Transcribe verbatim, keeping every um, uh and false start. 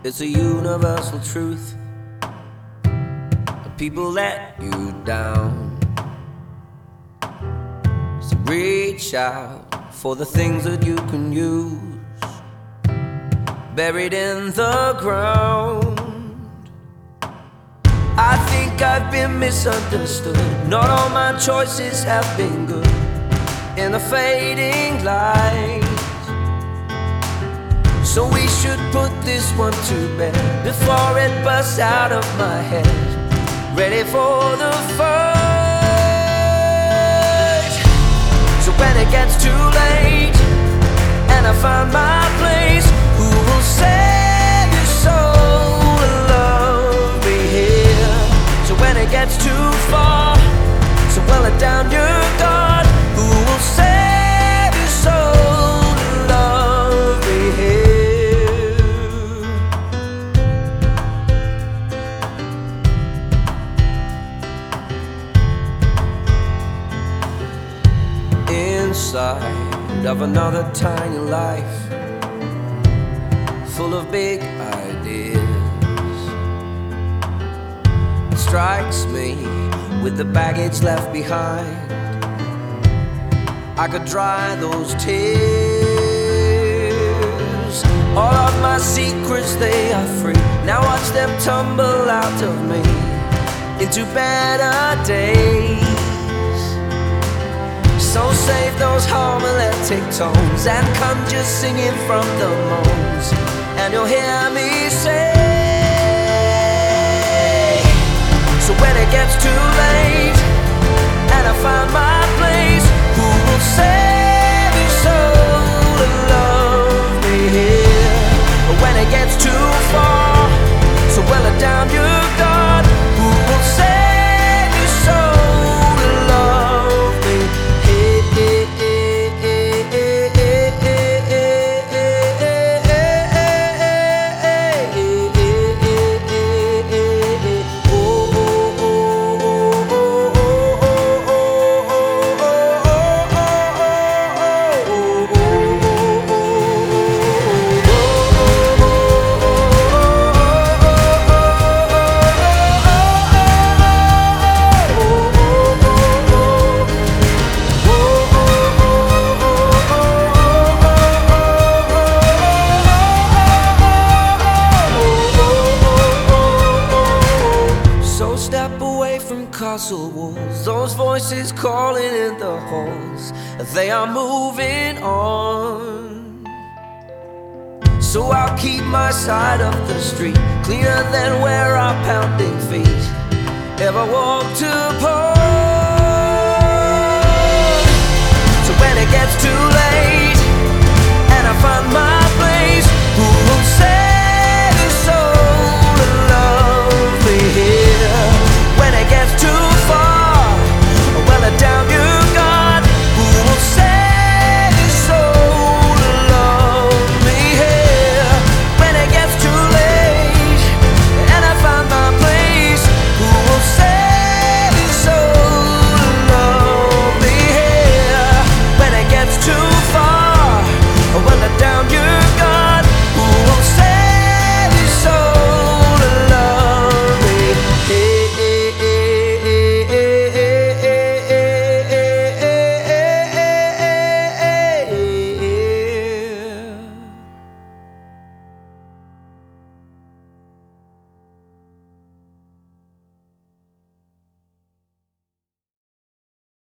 It's a universal truth. People let you down, so reach out for the things that you can use, buried in the ground. I think I've been misunderstood. Not all my choices have been good. In the fading light, so we should put this one to bed before it bursts out of my head. Ready for the fight. So when it gets too late and I find my place, who will save your soul and love me here? So when it gets too far, so well let down your guard. Who will save your soul and love me here? Inside of another tiny life, full of big ideas, it strikes me with the baggage left behind. I could dry those tears. All of my secrets, they are free. Now watch them tumble out of me into better days. So save those homiletic tones and come just singing from the moans, and you'll hear me say, so when it gets too late and I find my place, who will save your soul and love me here? But when it gets too far, so well let down your guard. Who will save your soul and love me here? Step away from castle walls, those voices calling in the halls, they are moving on. So I'll keep my side of the street cleaner than where our pounding feet ever walked apart.